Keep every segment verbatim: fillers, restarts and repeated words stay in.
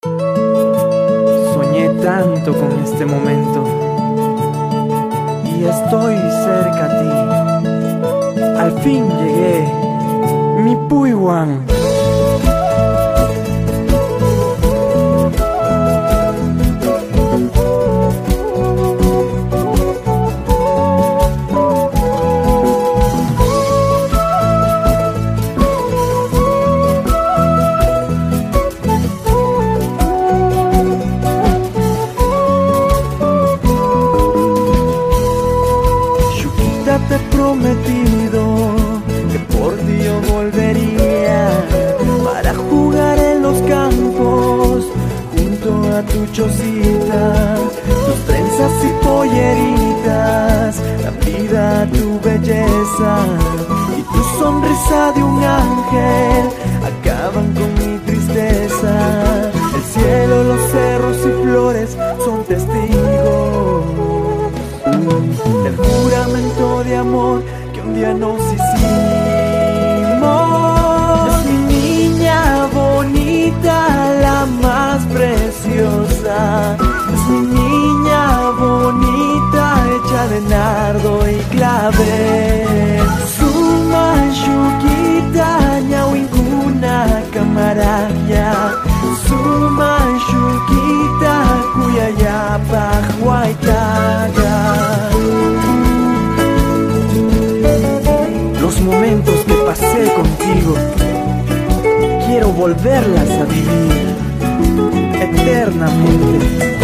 Soñé tanto con este momento y estoy cerca a ti. Al fin llegué, mi Puywan. Te he prometido que por ti yo volvería para jugar en los campos junto a tu chocita, tus trenzas y polleritas, la vida, tu belleza y tu sonrisa de un ángel acaban con mi tristeza. El cielo, los cerros y flores son testigos del juramento de amor que un día nos hicimos. Es mi niña bonita, la más preciosa. Es mi niña bonita, hecha de nardo y clavel. Su manchuquita, ñahuinguna camaraya. Su manchuquita, cuyayapa, huaytaga. Los momentos que pasé contigo, quiero volverlas a vivir eternamente.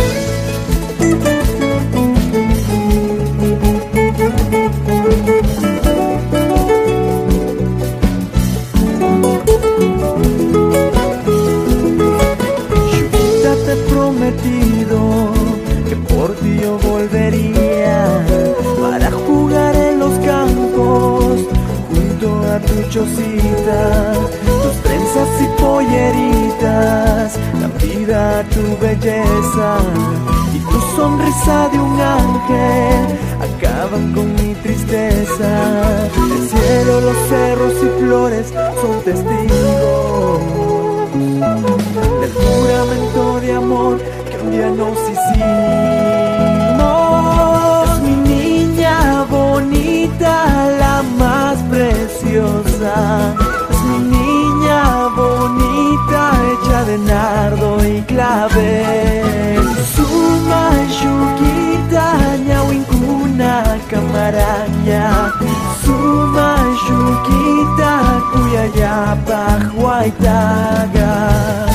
Chuquita, te he prometido que por ti yo volvería para jugar en los campos a tu chocita, tus trenzas y polleritas, la vida, tu belleza y tu sonrisa de un ángel acaban con mi tristeza. El cielo, los cerros y flores son testigos del juramento de amor que un día nos hicimos. Es mi niña bonita, la más preciosa. Es mi niña bonita, hecha de nardo y clavel. Su manchuquita, ñahuinguna camaraya. Su manchuquita, cuyayapa, huaytaga.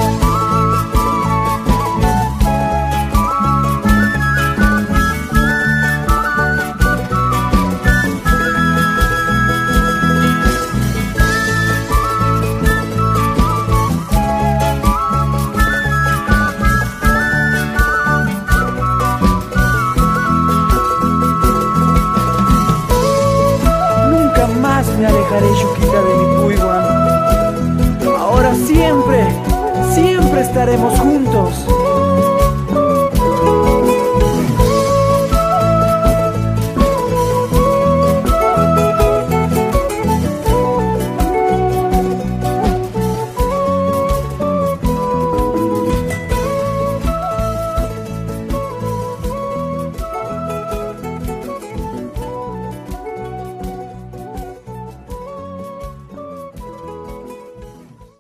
Me alejaré, Chuquita, de mi Puywan. Ahora siempre, siempre estaremos juntos.